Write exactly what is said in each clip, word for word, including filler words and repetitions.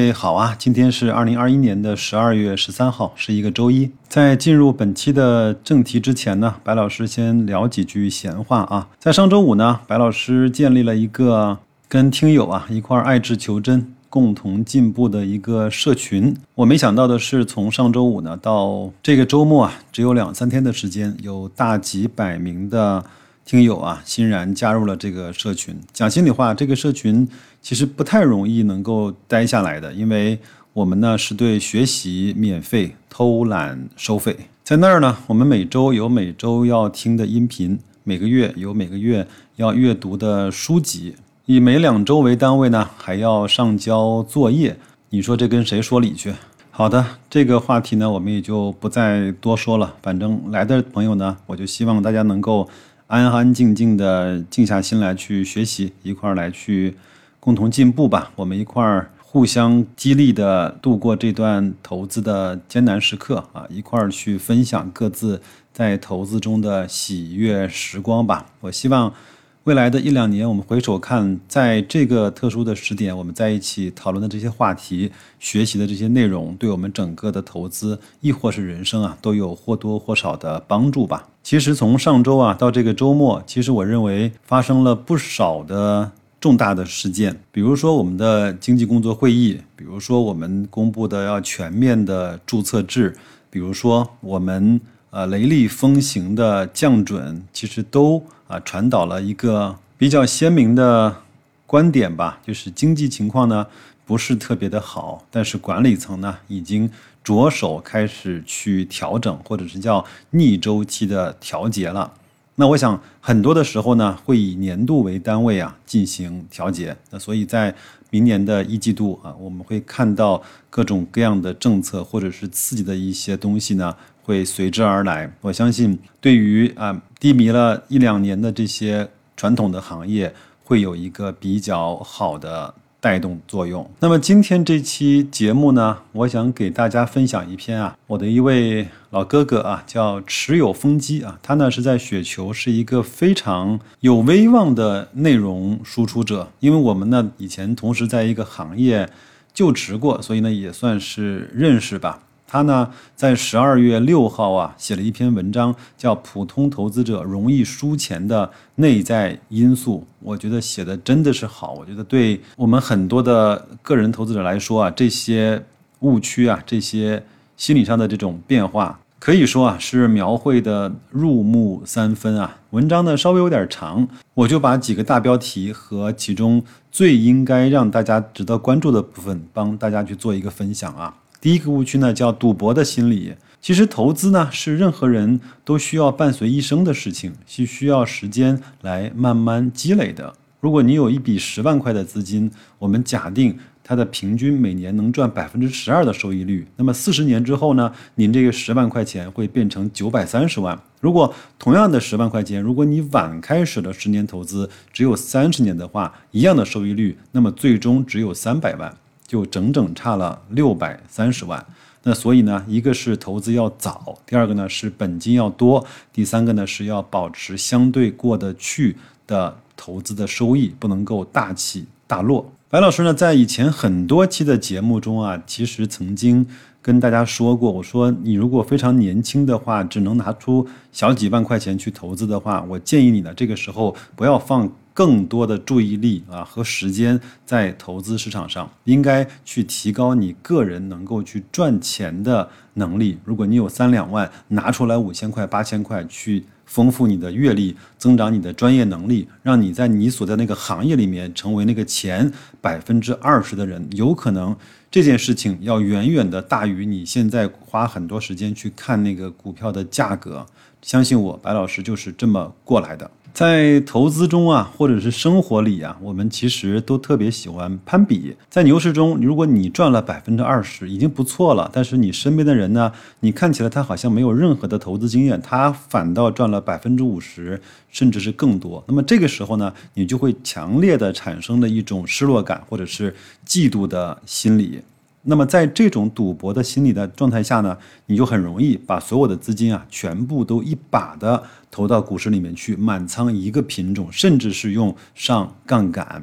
位好啊，今天是二零二一年的十二月十三号，是一个周一。在进入本期的正题之前呢，白老师先聊几句闲话啊。在上周五呢，白老师建立了一个跟听友啊一块爱智求真、共同进步的一个社群。我没想到的是，从上周五呢到这个周末啊，只有两三天的时间，有大几百名的听友啊欣然加入了这个社群。讲心里话，这个社群其实不太容易能够待下来的，因为我们呢是对学习免费，偷懒收费。在那儿呢，我们每周有每周要听的音频，每个月有每个月要阅读的书籍，以每两周为单位呢，还要上交作业。你说这跟谁说理去？好的，这个话题呢，我们也就不再多说了。反正来的朋友呢，我就希望大家能够安安静静的静下心来去学习，一块儿来去共同进步吧。我们一块儿互相激励的度过这段投资的艰难时刻啊，一块儿去分享各自在投资中的喜悦时光吧。我希望未来的一两年，我们回首看，在这个特殊的时点，我们在一起讨论的这些话题，学习的这些内容，对我们整个的投资亦或是人生啊，都有或多或少的帮助吧。其实从上周啊到这个周末，其实我认为发生了不少的重大的事件，比如说我们的经济工作会议，比如说我们公布的要全面的注册制，比如说我们呃雷厉风行的降准，其实都啊传导了一个比较鲜明的观点吧，就是经济情况呢不是特别的好，但是管理层呢已经着手开始去调整，或者是叫逆周期的调节了。那我想很多的时候呢，会以年度为单位啊进行调节。那所以在明年的一季度啊，我们会看到各种各样的政策或者是刺激的一些东西呢，会随之而来。我相信对于啊低迷了一两年的这些传统的行业，会有一个比较好的带动作用。那么今天这期节目呢，我想给大家分享一篇啊，我的一位老哥哥啊，叫持有风机啊，他呢是在雪球是一个非常有威望的内容输出者，因为我们呢以前同时在一个行业就职过，所以呢也算是认识吧。他呢在十二月六号啊写了一篇文章，叫《普通投资者容易输钱的内在因素》。我觉得写的真的是好，我觉得对我们很多的个人投资者来说啊，这些误区啊，这些心理上的这种变化，可以说啊是描绘的入木三分啊。文章呢稍微有点长，我就把几个大标题和其中最应该让大家值得关注的部分帮大家去做一个分享啊。第一个误区呢叫赌博的心理。其实投资呢是任何人都需要伴随一生的事情，是需要时间来慢慢积累的。如果你有一笔十万块的资金，我们假定它的平均每年能赚百分之十二的收益率，那么四十年之后呢，您这个十万块钱会变成九百三十万。如果同样的十万块钱，如果你晚开始了十年投资，只有三十年的话，一样的收益率，那么最终只有三百万。就整整差了六百三十万。那所以呢，一个是投资要早，第二个呢是本金要多，第三个呢是要保持相对过得去的投资的收益，不能够大起大落。白老师呢在以前很多期的节目中啊，其实曾经跟大家说过，我说你如果非常年轻的话，只能拿出小几万块钱去投资的话，我建议你呢这个时候不要放更多的注意力啊和时间在投资市场上，应该去提高你个人能够去赚钱的能力。如果你有三两万，拿出来五千块、八千块去丰富你的阅历，增长你的专业能力，让你在你所在那个行业里面成为那个前百分之二十的人，有可能这件事情要远远的大于你现在花很多时间去看那个股票的价格。相信我，白老师就是这么过来的。在投资中啊，或者是生活里啊，我们其实都特别喜欢攀比。在牛市中，如果你赚了百分之二十，已经不错了，但是你身边的人呢，你看起来他好像没有任何的投资经验，他反倒赚了百分之五十，甚至是更多。那么这个时候呢，你就会强烈的产生了一种失落感，或者是嫉妒的心理。那么在这种赌博的心理的状态下呢，你就很容易把所有的资金啊全部都一把的投到股市里面去，满仓一个品种，甚至是用上杠杆。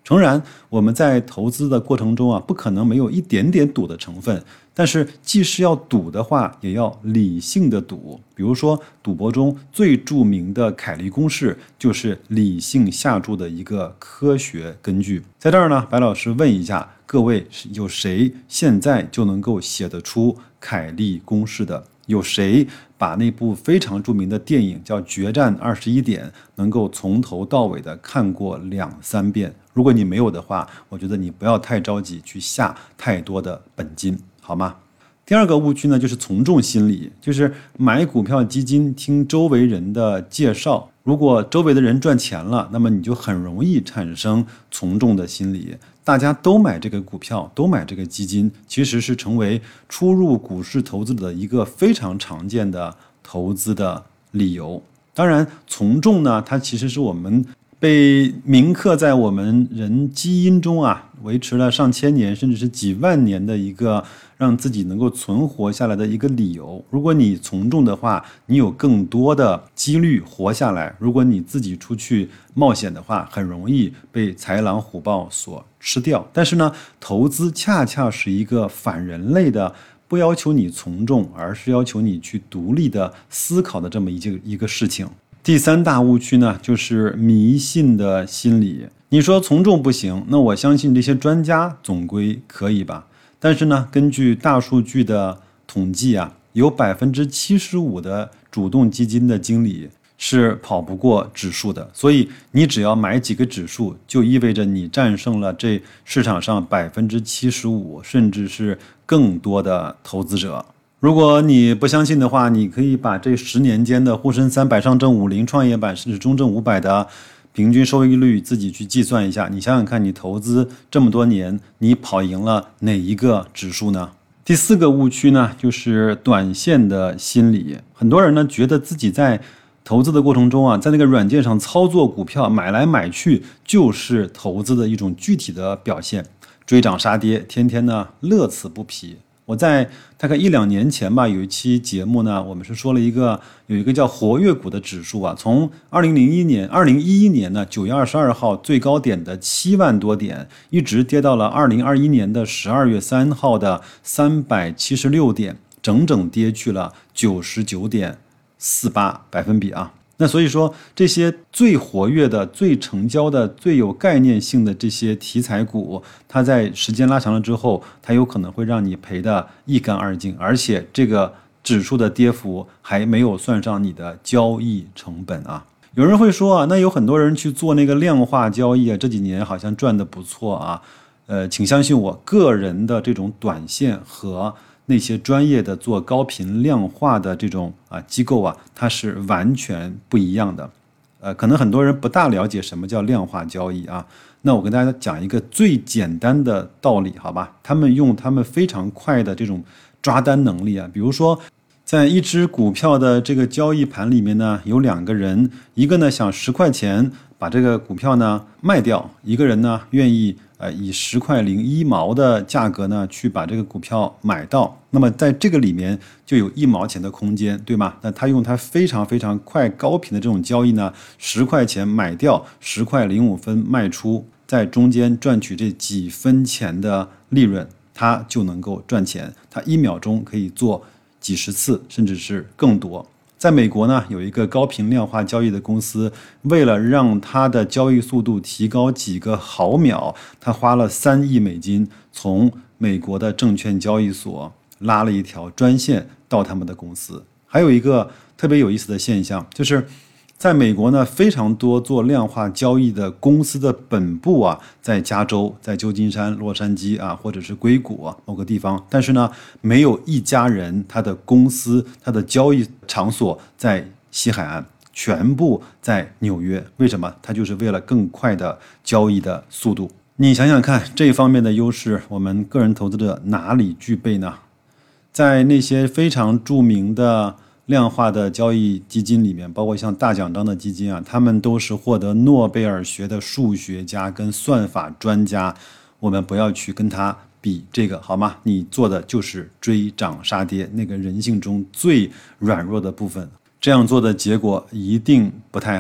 诚然，我们在投资的过程中啊，不可能没有一点点赌的成分，但是既是要赌的话，也要理性的赌。比如说，赌博中最著名的凯利公式就是理性下注的一个科学根据。在这儿呢，白老师问一下各位，有谁现在就能够写得出凯利公式的？有谁把那部非常著名的电影叫《决战二十一点》能够从头到尾的看过两三遍？如果你没有的话，我觉得你不要太着急去下太多的本金，好吗？第二个误区呢，就是从众心理，就是买股票基金听周围人的介绍，如果周围的人赚钱了，那么你就很容易产生从众的心理。大家都买这个股票，都买这个基金，其实是成为初入股市投资者的一个非常常见的投资的理由。当然，从众呢，它其实是我们被铭刻在我们人基因中啊，维持了上千年甚至是几万年的一个让自己能够存活下来的一个理由。如果你从众的话，你有更多的几率活下来；如果你自己出去冒险的话，很容易被豺狼虎豹所吃掉。但是呢，投资恰恰是一个反人类的，不要求你从众，而是要求你去独立的思考的这么一个一个事情。第三大误区呢，就是迷信的心理。你说从众不行，那我相信这些专家总归可以吧？但是呢，根据大数据的统计啊，有百分之七十五的主动基金的经理是跑不过指数的。所以你只要买几个指数，就意味着你战胜了这市场上百分之七十五甚至是更多的投资者。如果你不相信的话，你可以把这十年间的沪深三百、上证五零、创业板甚至中证五百的平均收益率自己去计算一下，你想想看，你投资这么多年，你跑赢了哪一个指数呢？第四个误区呢，就是短线的心理。很多人呢觉得自己在投资的过程中啊，在那个软件上操作股票买来买去就是投资的一种具体的表现，追涨杀跌，天天呢乐此不疲。我在大概一两年前吧，有一期节目呢，我们是说了一个有一个叫活跃股的指数啊，从二零零一年、二零一一年呢九月二十二号最高点的七万多点，一直跌到了二零二一年的十二月三号的三百七十六点，整整跌去了九十九点四八百分比啊。那所以说，这些最活跃的、最成交的、最有概念性的这些题材股，它在时间拉长了之后，它有可能会让你赔得一干二净，而且这个指数的跌幅还没有算上你的交易成本啊。有人会说啊，那有很多人去做那个量化交易啊，这几年好像赚得不错啊。呃，请相信我，个人的这种短线和那些专业的做高频量化的这种啊机构啊，它是完全不一样的。呃，可能很多人不大了解什么叫量化交易啊。那我跟大家讲一个最简单的道理，好吧？他们用他们非常快的这种抓单能力啊，比如说，在一只股票的这个交易盘里面呢，有两个人，一个呢想十块钱把这个股票呢卖掉，一个人呢愿意呃以十块零一毛的价格呢去把这个股票买到。那么在这个里面就有一毛钱的空间，对吗？那他用他非常非常快高频的这种交易呢，十块钱买掉，十块零五分卖出，在中间赚取这几分钱的利润，他就能够赚钱。他一秒钟可以做几十次，甚至是更多。在美国呢，有一个高频量化交易的公司，为了让它的交易速度提高几个毫秒，他花了三亿美金从美国的证券交易所拉了一条专线到他们的公司。还有一个特别有意思的现象，就是在美国呢，非常多做量化交易的公司的本部啊，在加州、在旧金山、洛杉矶啊，或者是硅谷啊某个地方，但是呢，没有一家人他的公司、他的交易场所在西海岸，全部在纽约。为什么？他就是为了更快的交易的速度。你想想看，这方面的优势，我们个人投资者哪里具备呢？在那些非常著名的量化的交易基金里面，包括像大奖章的基金啊，他们都是获得诺贝尔学的数学家跟算法专家。我们不要去跟他比这个，好吗？你做的就是追涨杀跌，那个人性中最软弱的部分，这样做的结果一定不太好。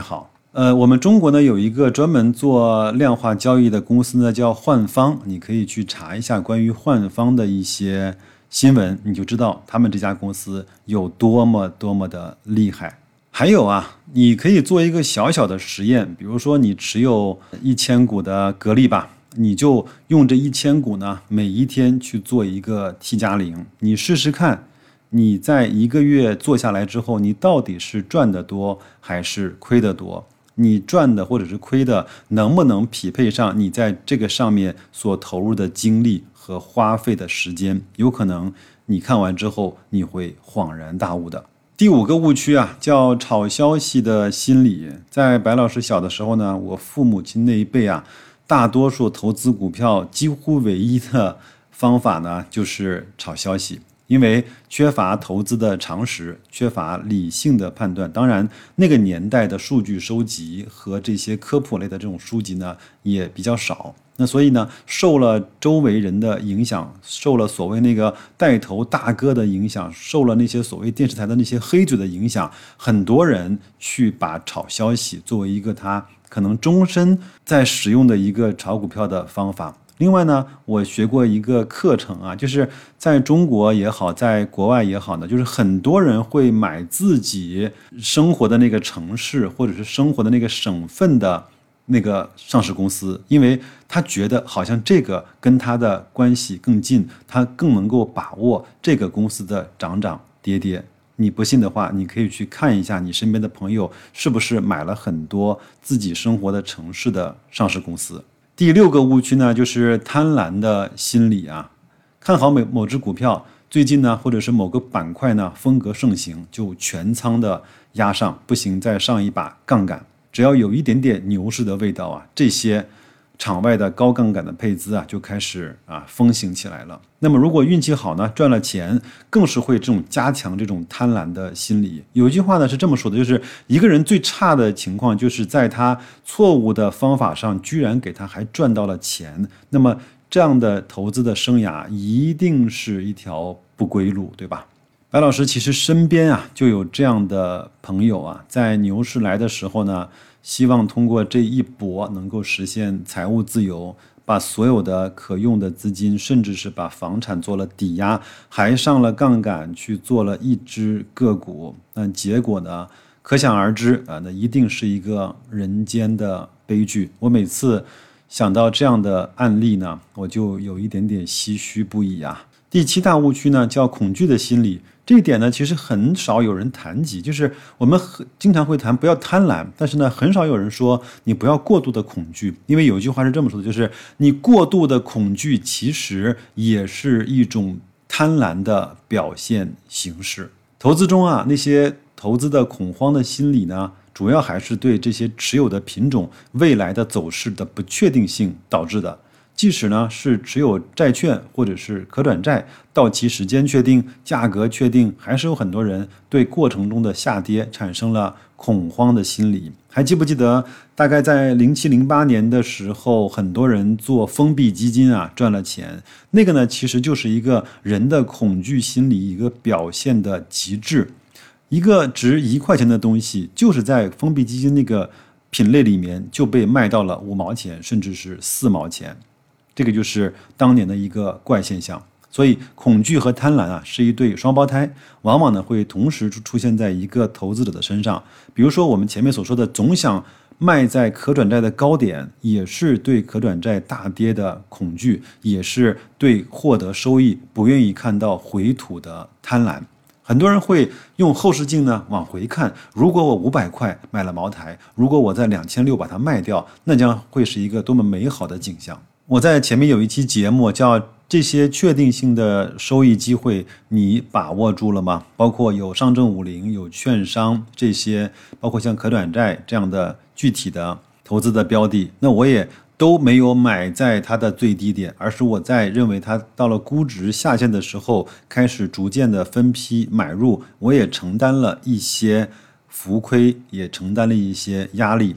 呃，我们中国呢有一个专门做量化交易的公司呢，叫换方，你可以去查一下关于换方的一些新闻，你就知道他们这家公司有多么多么的厉害。还有啊，你可以做一个小小的实验，比如说你持有一千股的格力吧，你就用这一千股呢，每一天去做一个 T 加零，你试试看。你在一个月做下来之后，你到底是赚得多还是亏得多？你赚的或者是亏的，能不能匹配上你在这个上面所投入的精力和花费的时间？有可能你看完之后，你会恍然大悟的。第五个误区啊，叫炒消息的心理。在白老师小的时候呢，我父母亲那一辈啊，大多数投资股票几乎唯一的方法呢，就是炒消息。因为缺乏投资的常识，缺乏理性的判断，当然那个年代的数据收集和这些科普类的这种书籍呢也比较少，那所以呢受了周围人的影响，受了所谓那个带头大哥的影响，受了那些所谓电视台的那些黑嘴的影响，很多人去把炒消息作为一个他可能终身在使用的一个炒股票的方法。另外呢，我学过一个课程啊，就是在中国也好，在国外也好呢，就是很多人会买自己生活的那个城市或者是生活的那个省份的那个上市公司，因为他觉得好像这个跟他的关系更近，他更能够把握这个公司的涨涨跌跌。你不信的话，你可以去看一下你身边的朋友是不是买了很多自己生活的城市的上市公司。第六个误区呢，就是贪婪的心理啊，看好某某只股票，最近呢，或者是某个板块呢，风格盛行，就全仓的压上，不行再上一把杠杆，只要有一点点牛市的味道啊，这些场外的高杠杆的配资啊，就开始啊风行起来了。那么如果运气好呢，赚了钱，更是会这种加强这种贪婪的心理。有一句话呢是这么说的，就是一个人最差的情况，就是在他错误的方法上，居然给他还赚到了钱。那么这样的投资的生涯，一定是一条不归路，对吧？白老师其实身边啊就有这样的朋友啊，在牛市来的时候呢，希望通过这一搏能够实现财务自由，把所有的可用的资金，甚至是把房产做了抵押，还上了杠杆去做了一只个股。那结果呢，可想而知啊，那一定是一个人间的悲剧。我每次想到这样的案例呢，我就有一点点唏嘘不已啊。第七大误区呢，叫恐惧的心理。这一点呢，其实很少有人谈及，就是我们很经常会谈不要贪婪，但是呢，很少有人说你不要过度的恐惧，因为有一句话是这么说的，就是你过度的恐惧其实也是一种贪婪的表现形式。投资中啊，那些投资的恐慌的心理呢，主要还是对这些持有的品种未来的走势的不确定性导致的。即使呢是持有债券或者是可转债，到期时间确定，价格确定，还是有很多人对过程中的下跌产生了恐慌的心理。还记不记得大概在零七零八年的时候，很多人做封闭基金啊赚了钱，那个呢其实就是一个人的恐惧心理一个表现的极致。一个值一块钱的东西，就是在封闭基金那个品类里面就被卖到了五毛钱，甚至是四毛钱。这个就是当年的一个怪现象。所以恐惧和贪婪啊是一对双胞胎，往往呢会同时出现在一个投资者的身上。比如说我们前面所说的总想卖在可转债的高点，也是对可转债大跌的恐惧，也是对获得收益不愿意看到回吐的贪婪。很多人会用后视镜呢往回看，如果我五百块买了茅台，如果我在两千六把它卖掉，那将会是一个多么美好的景象。我在前面有一期节目叫这些确定性的收益机会你把握住了吗？包括有上证五零，有券商这些，包括像可转债这样的具体的投资的标的，那我也都没有买在它的最低点，而是我在认为它到了估值下限的时候开始逐渐的分批买入，我也承担了一些浮亏，也承担了一些压力。当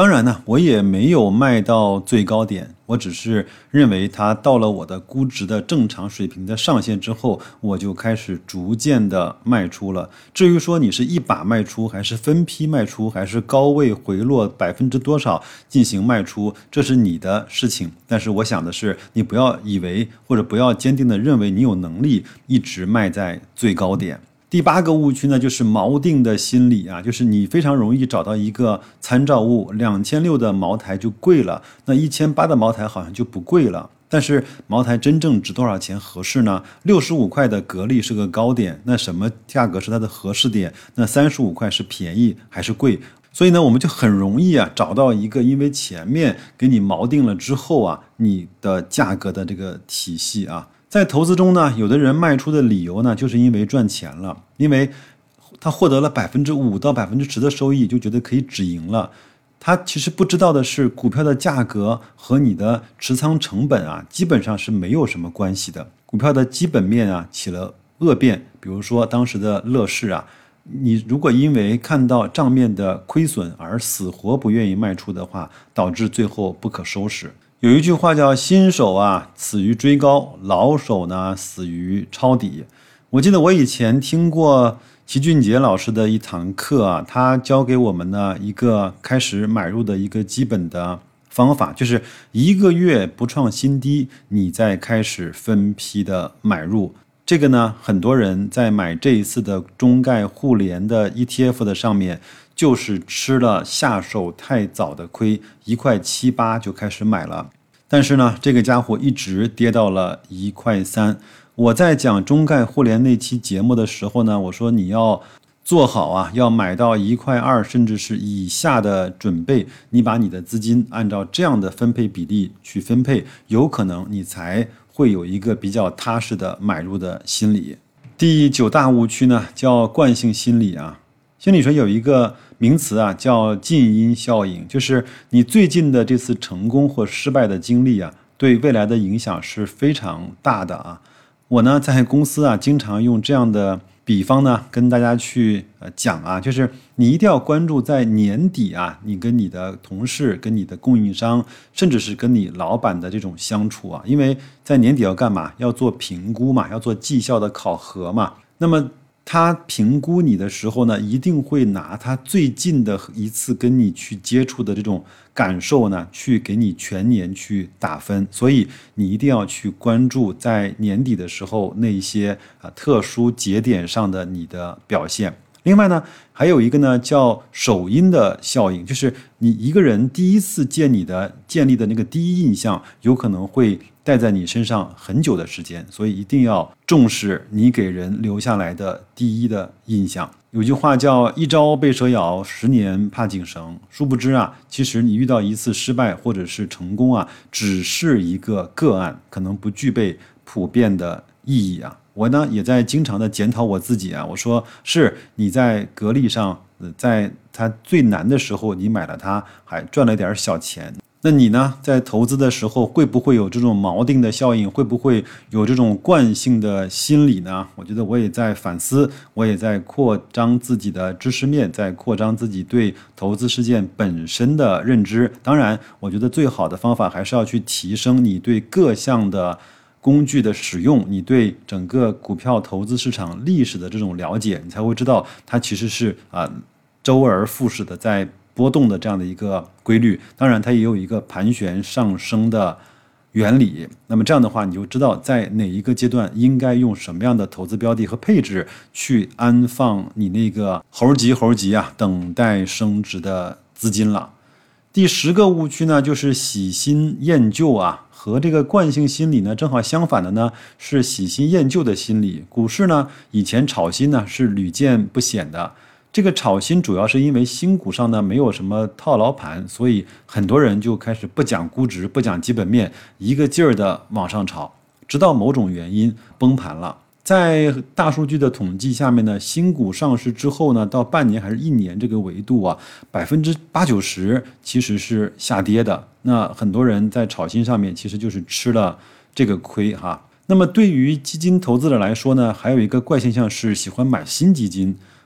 当然呢，我也没有卖到最高点，我只是认为它到了我的估值的正常水平的上限之后，我就开始逐渐的卖出了。至于说你是一把卖出，还是分批卖出，还是高位回落百分之多少进行卖出，这是你的事情。但是我想的是，你不要以为或者不要坚定的认为你有能力一直卖在最高点。第八个误区呢，就是锚定的心理啊，就是你非常容易找到一个参照物，两千六的茅台就贵了，那一千八的茅台好像就不贵了。但是茅台真正值多少钱合适呢？六十五块的格力是个高点，那什么价格是它的合适点？那三十五块是便宜还是贵？所以呢，我们就很容易啊找到一个因为前面给你锚定了之后啊，你的价格的这个体系啊。在投资中呢，有的人卖出的理由呢，就是因为赚钱了，因为他获得了百分之五到百分之十的收益，就觉得可以止盈了。他其实不知道的是，股票的价格和你的持仓成本啊，基本上是没有什么关系的。股票的基本面啊起了恶变，比如说当时的乐视啊，你如果因为看到账面的亏损而死活不愿意卖出的话，导致最后不可收拾。有一句话叫新手啊死于追高，老手呢死于抄底。我记得我以前听过齐俊杰老师的一堂课啊，他教给我们呢一个开始买入的一个基本的方法，就是一个月不创新低，你再开始分批的买入。这个呢，很多人在买这一次的中概互联的 E T F 的上面，就是吃了下手太早的亏，一块七八就开始买了。但是呢，这个家伙一直跌到了一块三。我在讲中概互联那期节目的时候呢，我说你要做好啊，要买到一块二甚至是以下的准备，你把你的资金按照这样的分配比例去分配，有可能你才会有一个比较踏实的买入的心理。第九大误区呢，叫惯性心理啊。心理学有一个名词啊，叫近因效应，就是你最近的这次成功或失败的经历啊，对未来的影响是非常大的啊。我呢，在公司啊，经常用这样的比方呢，跟大家去呃讲啊，就是你一定要关注在年底啊，你跟你的同事、跟你的供应商，甚至是跟你老板的这种相处啊，因为在年底要干嘛？要做评估嘛，要做绩效的考核嘛。那么他评估你的时候呢，一定会拿他最近的一次跟你去接触的这种感受呢，去给你全年去打分。所以你一定要去关注在年底的时候那一些啊特殊节点上的你的表现。另外呢，还有一个呢叫首因的效应，就是你一个人第一次见你的建立的那个第一印象，有可能会带在你身上很久的时间，所以一定要重视你给人留下来的第一的印象。有句话叫一朝被蛇咬，十年怕井绳。殊不知啊，其实你遇到一次失败或者是成功啊，只是一个个案，可能不具备普遍的意义啊。我呢也在经常的检讨我自己啊，我说是你在格力上，在它最难的时候你买了它，还赚了点小钱。那你呢，在投资的时候会不会有这种锚定的效应？会不会有这种惯性的心理呢？我觉得我也在反思，我也在扩张自己的知识面，在扩张自己对投资事件本身的认知。当然，我觉得最好的方法还是要去提升你对各项的工具的使用，你对整个股票投资市场历史的这种了解，你才会知道它其实是啊、呃、周而复始的在波动的这样的一个规律。当然它也有一个盘旋上升的原理，那么这样的话你就知道在哪一个阶段应该用什么样的投资标的和配置去安放你那个猴急猴急啊等待升值的资金了。第十个误区呢，就是喜新厌旧啊，和这个惯性心理呢正好相反的呢是喜新厌旧的心理。股市呢以前炒新呢是屡见不鲜的，这个炒新主要是因为新股上呢没有什么套牢盘，所以很多人就开始不讲估值，不讲基本面，一个劲儿的往上炒，直到某种原因崩盘了。在大数据的统计下面呢，新股上市之后呢，到半年还是一年这个维度啊，百分之八九十其实是下跌的。那很多人在炒新上面其实就是吃了这个亏哈。那么对于基金投资者来说呢，还有一个怪现象是喜欢买新基金。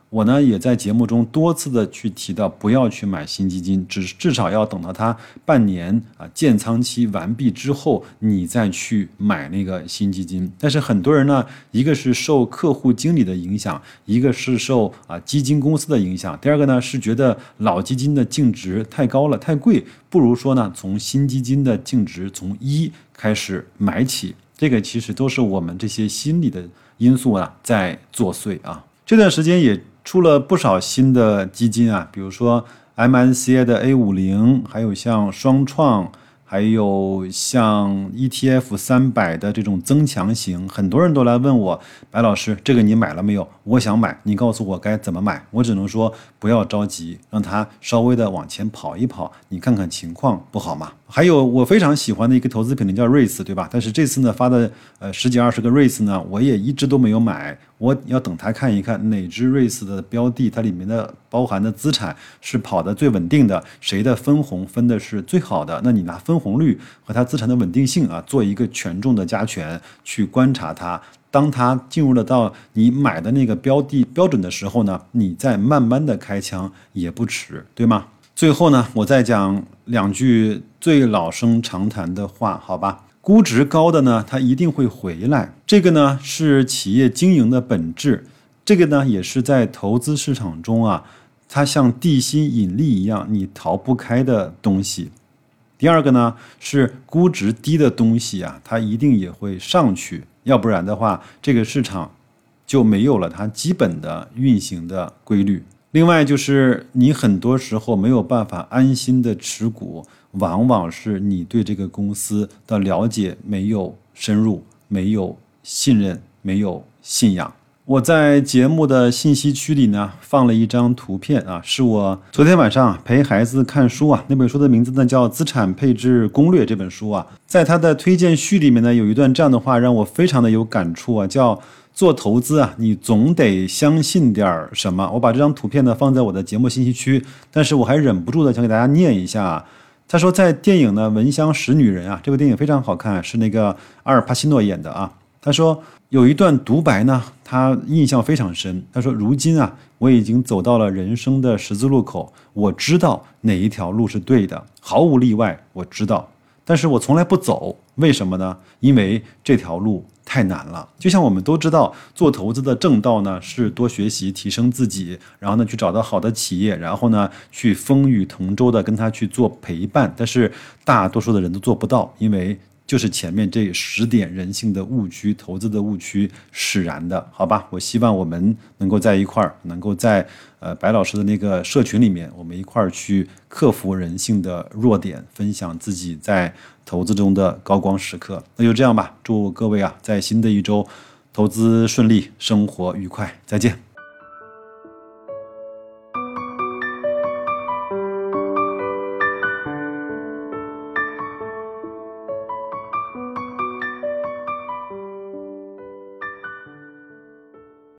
我呢也在节目中多次的去提到，不要去买新基金，只至少要等到它半年啊建仓期完毕之后，你再去买那个新基金。但是很多人呢，一个是受客户经理的影响，一个是受啊基金公司的影响，第二个呢是觉得老基金的净值太高了，太贵，不如说呢从新基金的净值从一开始买起。这个其实都是我们这些心理的因素啊在作祟啊。这段时间也出了不少新的基金啊，比如说 M S C I 的 A 五十， 还有像双创，还有像 E T F 三百的这种增强型，很多人都来问我，白老师，这个你买了没有？我想买，你告诉我该怎么买。我只能说不要着急，让它稍微的往前跑一跑，你看看情况，不好吗？还有我非常喜欢的一个投资品叫 REITs， 对吧？但是这次呢发的呃十几二十个 REITs 呢，我也一直都没有买，我要等它看一看哪只 REITs 的标的，它里面的包含的资产是跑得最稳定的，谁的分红分的是最好的，那你拿分红率和它资产的稳定性啊做一个权重的加权，去观察它。当它进入了到你买的那个标的标准的时候呢，你再慢慢的开枪也不迟，对吗？最后呢，我再讲两句最老生常谈的话，好吧？估值高的呢，它一定会回来，这个呢是企业经营的本质，这个呢也是在投资市场中啊，它像地心引力一样，你逃不开的东西。第二个呢是估值低的东西啊，它一定也会上去，要不然的话，这个市场就没有了它基本的运行的规律。另外就是你很多时候没有办法安心的持股，往往是你对这个公司的了解没有深入，没有信任，没有信仰。我在节目的信息区里呢放了一张图片啊，是我昨天晚上陪孩子看书啊，那本书的名字呢叫《资产配置攻略》这本书啊，在它的推荐序里面呢有一段这样的话让我非常的有感触啊，叫做投资啊，你总得相信点什么。我把这张图片呢放在我的节目信息区，但是我还忍不住的想给大家念一下啊。他说在电影呢《闻香识女人》啊，这部电影非常好看，是那个阿尔帕西诺演的啊。他说有一段独白呢，他印象非常深。他说如今啊，我已经走到了人生的十字路口，我知道哪一条路是对的，毫无例外，我知道，但是我从来不走。为什么呢？因为这条路太难了。就像我们都知道，做投资的正道呢是多学习提升自己，然后呢去找到好的企业，然后呢去风雨同舟的跟他去做陪伴，但是大多数的人都做不到，因为就是前面这十点人性的误区，投资的误区使然的，好吧？我希望我们能够在一块儿，能够在呃白老师的那个社群里面，我们一块儿去克服人性的弱点，分享自己在投资中的高光时刻。那就这样吧，祝各位啊，在新的一周投资顺利，生活愉快，再见。